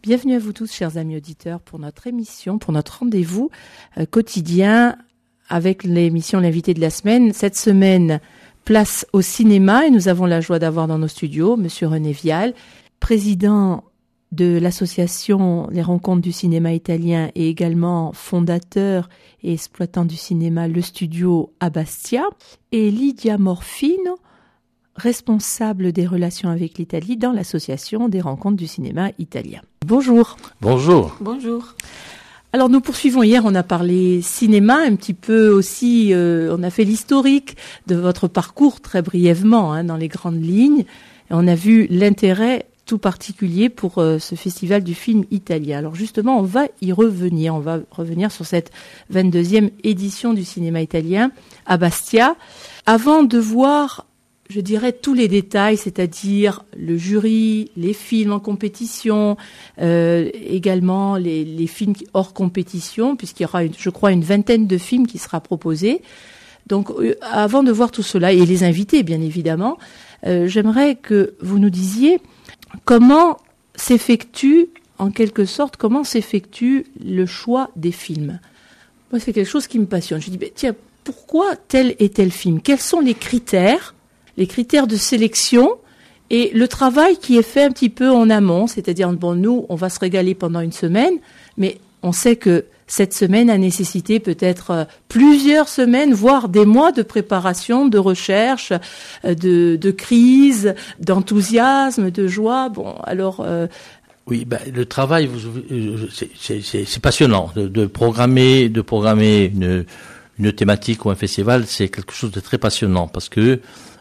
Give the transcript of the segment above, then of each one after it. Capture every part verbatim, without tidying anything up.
Bienvenue à vous tous, chers amis auditeurs, pour notre émission, pour notre rendez-vous euh, quotidien avec l'émission L'invité de la semaine. Cette semaine, place au cinéma et nous avons la joie d'avoir dans nos studios Monsieur René Vial, président de l'association Les Rencontres du cinéma italien et également fondateur et exploitant du cinéma Le Studio à Bastia, et Lydia Morfino, responsable des relations avec l'Italie dans l'association des Rencontres du cinéma italien. Bonjour. Bonjour. Bonjour. Alors nous poursuivons. Hier, on a parlé cinéma, un petit peu aussi, euh, on a fait l'historique de votre parcours très brièvement, hein, dans les grandes lignes. Et on a vu l'intérêt tout particulier pour euh, ce festival du film italien. Alors justement, on va y revenir. On va revenir sur cette vingt-deuxième édition du cinéma italien à Bastia. Avant de voir, je dirais, tous les détails, c'est-à-dire le jury, les films en compétition, euh, également les, les films hors compétition, puisqu'il y aura, une, je crois, une vingtaine de films qui sera proposés. Donc, euh, avant de voir tout cela, et les invités, bien évidemment, euh, j'aimerais que vous nous disiez comment s'effectue, en quelque sorte, comment s'effectue le choix des films. Moi, c'est quelque chose qui me passionne. Je dis, ben, tiens, pourquoi tel et tel film ? Quels sont les critères les critères de sélection et le travail qui est fait un petit peu en amont, c'est-à-dire, bon, nous, on va se régaler pendant une semaine, mais on sait que cette semaine a nécessité peut-être plusieurs semaines, voire des mois de préparation, de recherche, de, de crise, d'enthousiasme, de joie. Bon, alors... Euh, Oui, ben, le travail, vous, c'est, c'est, c'est, c'est passionnant de, de programmer, de programmer une, une thématique ou un festival, c'est quelque chose de très passionnant parce que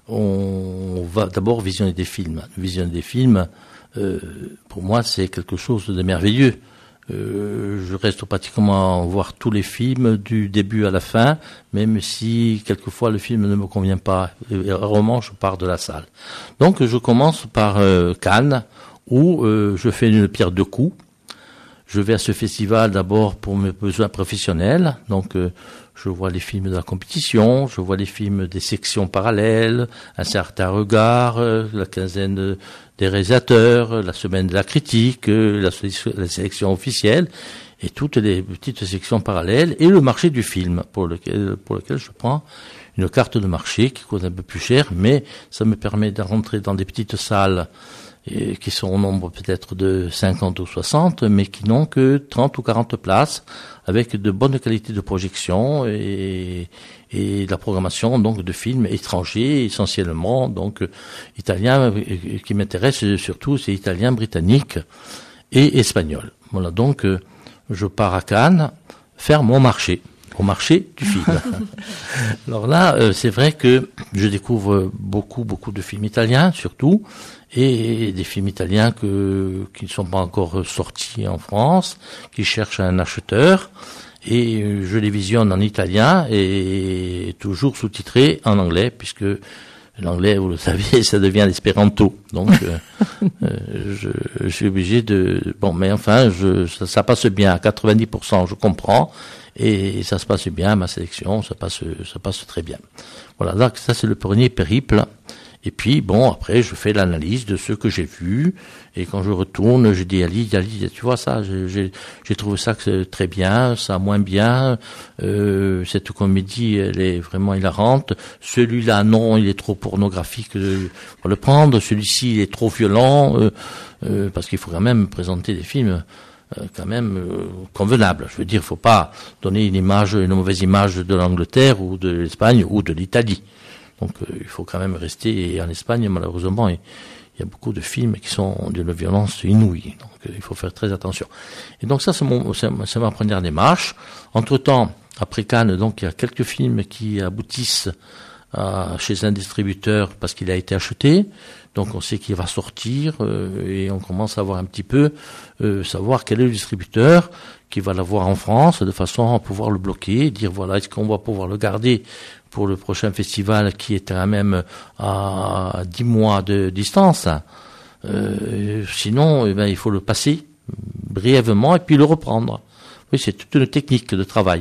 on va d'abord visionner des films. Visionner des films, euh, pour moi, c'est quelque chose de merveilleux. Euh, je reste pratiquement voir tous les films du début à la fin, même si quelquefois le film ne me convient pas. Et rarement, je pars de la salle. Donc, je commence par euh, Cannes, où euh, je fais une pierre deux coups. Je vais à ce festival d'abord pour mes besoins professionnels, donc euh, je vois les films de la compétition, je vois les films des sections parallèles, un certain regard, euh, la quinzaine des réalisateurs, la semaine de la critique, euh, la, la sélection officielle, et toutes les petites sections parallèles, et le marché du film, pour lequel, pour lequel je prends une carte de marché qui coûte un peu plus cher, mais ça me permet de rentrer dans des petites salles et qui sont au nombre peut-être de cinquante ou soixante, mais qui n'ont que trente ou quarante places, avec de bonnes qualités de projection et, et de la programmation donc de films étrangers essentiellement, donc italiens, qui m'intéresse surtout, c'est italien, britannique et espagnol. Voilà, donc je pars à Cannes faire mon marché. Au marché du film. Alors là, euh, c'est vrai que je découvre beaucoup, beaucoup de films italiens, surtout, et des films italiens que, qui ne sont pas encore sortis en France, qui cherchent un acheteur, et je les visionne en italien et toujours sous-titrés en anglais, puisque l'anglais, vous le savez, ça devient l'espéranto. Donc, euh, euh, je, je suis obligé de... Bon, mais enfin, je, ça, ça passe bien. À quatre-vingt-dix pour cent, je comprends. Et ça se passe bien, ma sélection, ça passe, ça passe très bien. Voilà, donc ça c'est le premier périple. Et puis, bon, après, je fais l'analyse de ce que j'ai vu. Et quand je retourne, je dis à Lydia, Lydia, tu vois ça, j'ai, j'ai, j'ai trouvé ça que c'est très bien, ça moins bien. Euh, cette comédie, elle est vraiment hilarante. Celui-là, non, il est trop pornographique pour le prendre. Celui-ci, il est trop violent. Euh, euh, parce qu'il faut quand même présenter des films quand même euh, convenable. Je veux dire, il ne faut pas donner une image, une mauvaise image de l'Angleterre ou de l'Espagne ou de l'Italie. Donc euh, il faut quand même rester. Et en Espagne, malheureusement, il, il y a beaucoup de films qui sont d'une violence inouïe. Donc euh, il faut faire très attention. Et donc ça, c'est, mon, c'est, c'est ma première démarche. Entre-temps, après Cannes, donc il y a quelques films qui aboutissent à, chez un distributeur parce qu'il a été acheté. Donc on sait qu'il va sortir euh, et on commence à voir un petit peu, euh, savoir quel est le distributeur qui va l'avoir en France, de façon à pouvoir le bloquer, dire voilà, est-ce qu'on va pouvoir le garder pour le prochain festival qui est quand même à dix mois de distance. Euh, sinon, eh ben, il faut le passer brièvement et puis le reprendre. Oui, c'est toute une technique de travail.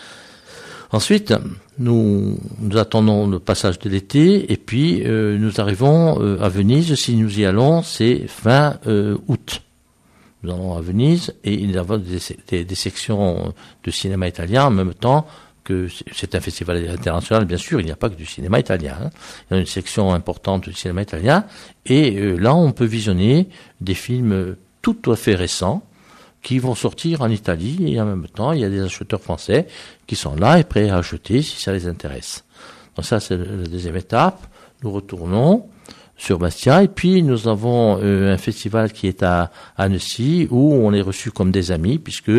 Ensuite, nous, nous attendons le passage de l'été et puis euh, nous arrivons euh, à Venise. Si nous y allons, c'est fin euh, août. nous allons à Venise, et il y a des, des, des sections de cinéma italien en même temps que c'est un festival international, bien sûr, il n'y a pas que du cinéma italien. Hein. Il y a une section importante du cinéma italien, et euh, là, on peut visionner des films tout à fait récents qui vont sortir en Italie, et en même temps, il y a des acheteurs français qui sont là et prêts à acheter si ça les intéresse. Donc ça, c'est la deuxième étape. Nous retournons sur Bastia, et puis nous avons euh, un festival qui est à Annecy, où on est reçu comme des amis, puisque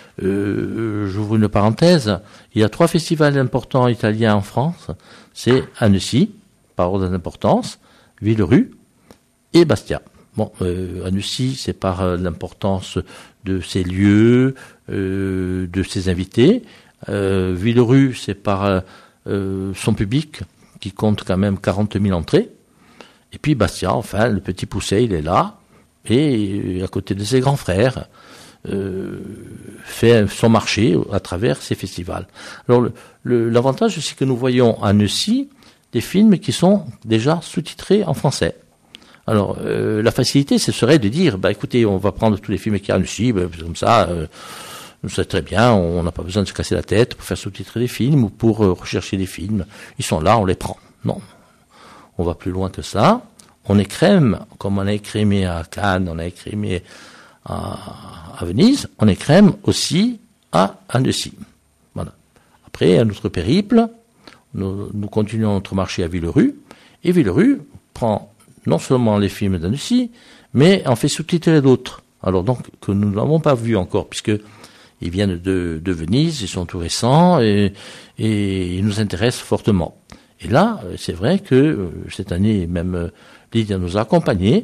Euh, j'ouvre une parenthèse, il y a trois festivals importants italiens en France, c'est Annecy, par ordre d'importance, Villerue et Bastia. Bon, euh, Annecy, c'est par euh, l'importance de ses lieux, euh, de ses invités. Euh, Villerue, c'est par euh, son public, qui compte quand même quarante mille entrées. Et puis Bastia, enfin, le petit Pousset, il est là, et à côté de ses grands frères, Euh, fait son marché à travers ces festivals. Alors le, le, l'avantage, c'est que nous voyons à Annecy des films qui sont déjà sous-titrés en français. Alors euh, la facilité, ce serait de dire, bah écoutez, on va prendre tous les films qui y a à Annecy, bah, comme ça, euh, c'est très bien, on n'a pas besoin de se casser la tête pour faire sous-titrer des films ou pour euh, rechercher des films. Ils sont là, on les prend. Non, on va plus loin que ça. On écrème, comme on a écrémé à Cannes, on a écrémé à, à Venise, on écrème aussi à Annecy. Voilà. Après, à notre périple, nous, nous continuons notre marché à Villerue, et Villerue prend non seulement les films d'Annecy, mais en fait sous-titrer d'autres. Alors donc, que nous n'avons pas vu encore, puisque ils viennent de, de Venise, ils sont tout récents, et, et ils nous intéressent fortement. Et là, c'est vrai que cette année, même Lydia nous a accompagnés,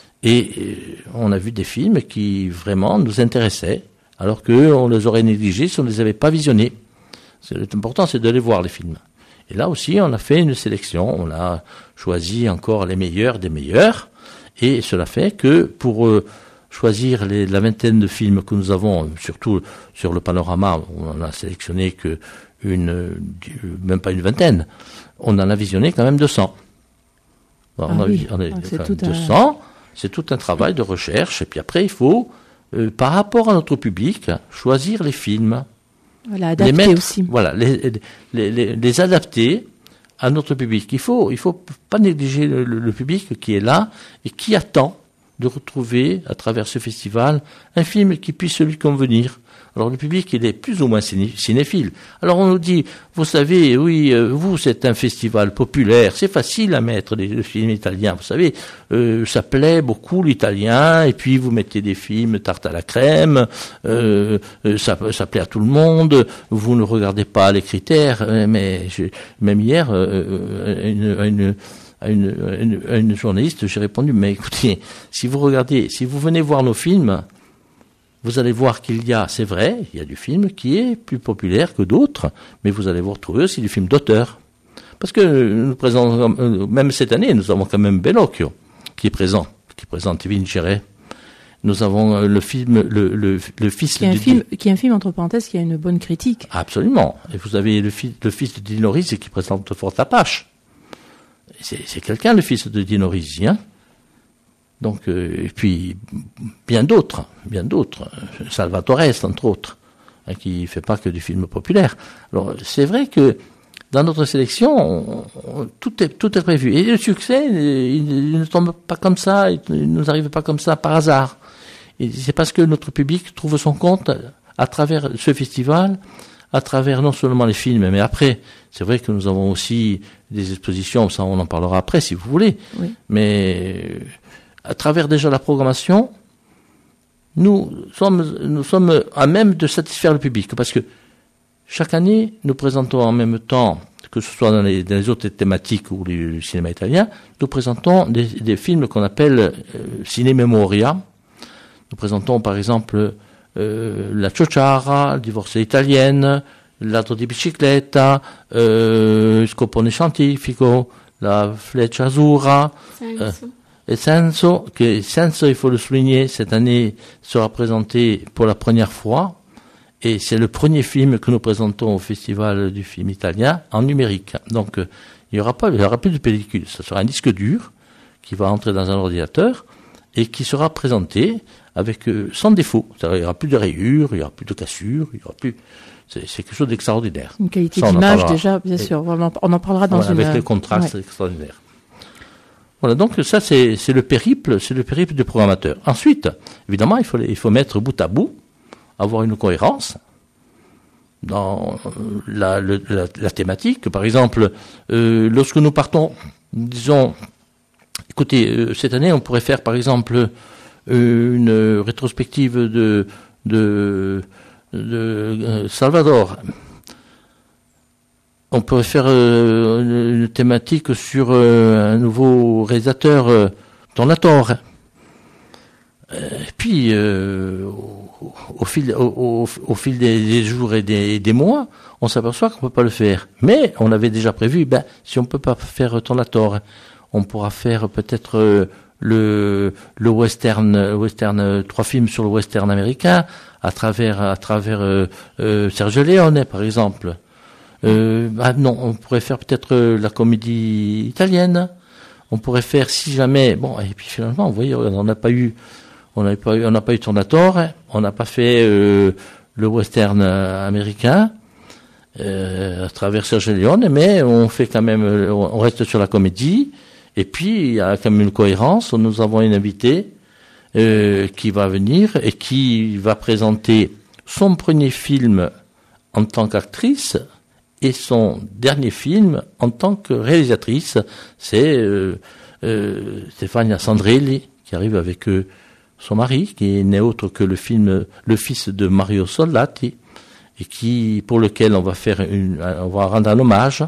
et on a vu des films qui vraiment nous intéressaient, alors qu'on les aurait négligés si on ne les avait pas visionnés. L'important, c'est de les voir, les films. Et là aussi, on a fait une sélection, on a choisi encore les meilleurs des meilleurs, et cela fait que pour euh, choisir les, la vingtaine de films que nous avons, surtout sur le panorama, on n'a sélectionné que une, même pas une vingtaine, on en a visionné quand même deux cents. Alors, ah on a, oui. on a Donc c'est deux cents, un... c'est tout un travail de recherche, et puis après, il faut, euh, par rapport à notre public, choisir les films. Voilà, adapter les mettre, aussi. Voilà, les, les, les, les adapter à notre public. Il faut, il faut pas négliger le, le, le public qui est là et qui attend de retrouver, à travers ce festival, un film qui puisse lui convenir. Alors le public, il est plus ou moins ciné, cinéphile. Alors on nous dit, vous savez, oui, euh, vous, c'est un festival populaire, c'est facile à mettre des, des films italiens. Vous savez, euh, ça plaît beaucoup l'italien, et puis vous mettez des films tarte à la crème, euh, euh, ça, ça plaît à tout le monde. Vous ne regardez pas les critères, mais je, même hier, euh, une, une À une, à une, à une journaliste, j'ai répondu, mais écoutez, si vous regardez, si vous venez voir nos films, vous allez voir qu'il y a, c'est vrai, il y a du film qui est plus populaire que d'autres, mais vous allez vous retrouver aussi du film d'auteur. Parce que nous présentons, même cette année, nous avons quand même Bellocchio, qui est présent, qui présente Vincere. Nous avons le film, le, le, le fils qui est un de... film, qui est un film, entre parenthèses, qui a une bonne critique. Absolument. Et vous avez le, fi, le fils de Dino Risi qui présente Fort Apache. C'est, c'est quelqu'un, le fils de Dino Risi, hein. Donc, euh, et puis, bien d'autres, bien d'autres. Salvatore, entre autres, hein, qui fait pas que du film populaire. Alors, c'est vrai que, dans notre sélection, on, on, tout est, tout est prévu. Et le succès, il, il ne tombe pas comme ça, il ne nous arrive pas comme ça par hasard. Et c'est parce que notre public trouve son compte à travers ce festival, à travers non seulement les films, mais après, c'est vrai que nous avons aussi des expositions, ça on en parlera après si vous voulez, oui. Mais à travers déjà la programmation, nous sommes, nous sommes à même de satisfaire le public, parce que chaque année, nous présentons en même temps, que ce soit dans les, dans les autres thématiques ou le, le cinéma italien, nous présentons des, des films qu'on appelle euh, ciné memoria. Nous présentons par exemple Euh, la Ciociara, Divorce italienne, Ladro di bicicletta, euh, Scopone scientifico, la Fleccia azzurra, euh, et Senso, que Senso, il faut le souligner, cette année sera présenté pour la première fois, et c'est le premier film que nous présentons au Festival du film italien en numérique. Donc, euh, il y aura pas, il y aura plus de pellicule, ce sera un disque dur qui va entrer dans un ordinateur et qui sera présenté avec euh, sans défaut. C'est-à-dire, il n'y aura plus de rayures, il n'y aura plus de cassures, il y aura plus. C'est, c'est quelque chose d'extraordinaire. Une qualité Ça, d'image déjà, bien Et, sûr. Vraiment, on en parlera dans voilà, une. Avec les contrastes ouais. extraordinaires. Voilà, donc ça c'est, c'est le périple, c'est le périple du programmateur. Ensuite, évidemment, il faut il faut mettre bout à bout, avoir une cohérence dans la, le, la, la thématique. Par exemple, euh, lorsque nous partons, disons, écoutez, euh, cette année, on pourrait faire par exemple euh, une rétrospective de de, de euh, Salvador. On pourrait faire euh, une thématique sur euh, un nouveau réalisateur, euh, Tornatore. Et puis, euh, au, au fil, au, au, au fil des, des jours et des, des mois, on s'aperçoit qu'on peut pas le faire. Mais on avait déjà prévu, ben, si on peut pas faire Tornatore, on pourra faire peut-être euh, le, le western, western, euh, trois films sur le western américain à travers, à travers euh, euh, Sergio Leone, par exemple. Euh, bah non, on pourrait faire peut-être euh, la comédie italienne. On pourrait faire, si jamais, bon, et puis finalement, vous voyez, on n'a pas eu, on n'a pas eu, on n'a pas eu Tornatore, on n'a pas fait euh, le western euh, américain euh, à travers Sergio Leone, mais on fait quand même, on reste sur la comédie. Et puis il y a quand même une cohérence. Nous avons une invitée euh, qui va venir et qui va présenter son premier film en tant qu'actrice. Et son dernier film en tant que réalisatrice, c'est euh, euh, Stefania Sandrelli qui arrive avec euh, son mari, qui n'est autre que le film, le fils de Mario Soldati, et qui, pour lequel on va faire une, on va rendre un hommage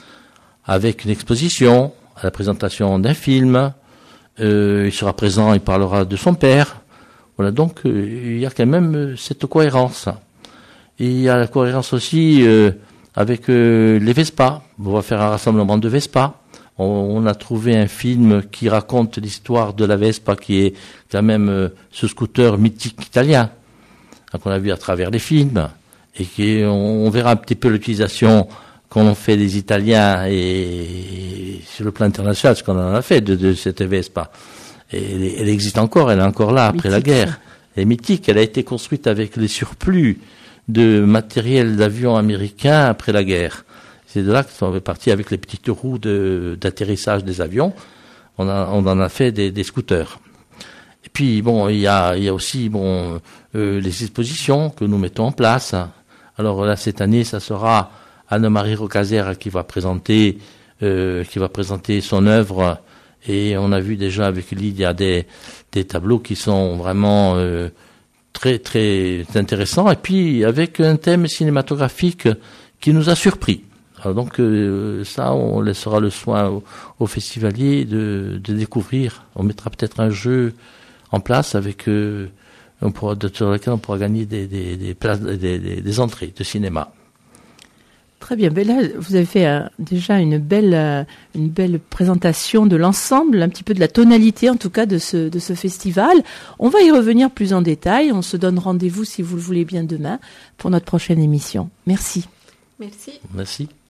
avec une exposition, à la présentation d'un film. Euh, il sera présent, il parlera de son père. Voilà, donc euh, il y a quand même cette cohérence. Et il y a la cohérence aussi. Euh, Avec euh, les Vespa, on va faire un rassemblement de Vespa. On, on a trouvé un film qui raconte l'histoire de la Vespa, qui est quand même euh, ce scooter mythique italien, hein, qu'on a vu à travers les films, et qui on, on verra un petit peu l'utilisation qu'on fait des Italiens et, et sur le plan international, ce qu'on en a fait de, de cette Vespa. Et elle, elle existe encore, elle est encore là après mythique. La guerre. Elle est mythique, elle a été construite avec les surplus de matériel d'avion américain après la guerre. C'est de là qu'on est parti avec les petites roues de, d'atterrissage des avions. On, a, on en a fait des, des scooters. Et puis bon, il y a, il y a aussi bon euh, les expositions que nous mettons en place. Alors là, cette année, ça sera Anne-Marie Rocazère qui va présenter, euh, qui va présenter son œuvre. Et on a vu déjà avec lui, il y a des, des tableaux qui sont vraiment euh, très très intéressant, et puis avec un thème cinématographique qui nous a surpris. Alors donc euh, ça, on laissera le soin aux au festivaliers de, de découvrir. On mettra peut-être un jeu en place avec euh, on pourra, sur lequel on pourra gagner des, des, des places, des, des, des entrées de cinéma. Très bien. Ben là, vous avez fait euh, déjà une belle, euh, une belle présentation de l'ensemble, un petit peu de la tonalité, en tout cas, de ce, de ce festival. On va y revenir plus en détail. On se donne rendez-vous, si vous le voulez bien, demain pour notre prochaine émission. Merci. Merci. Merci.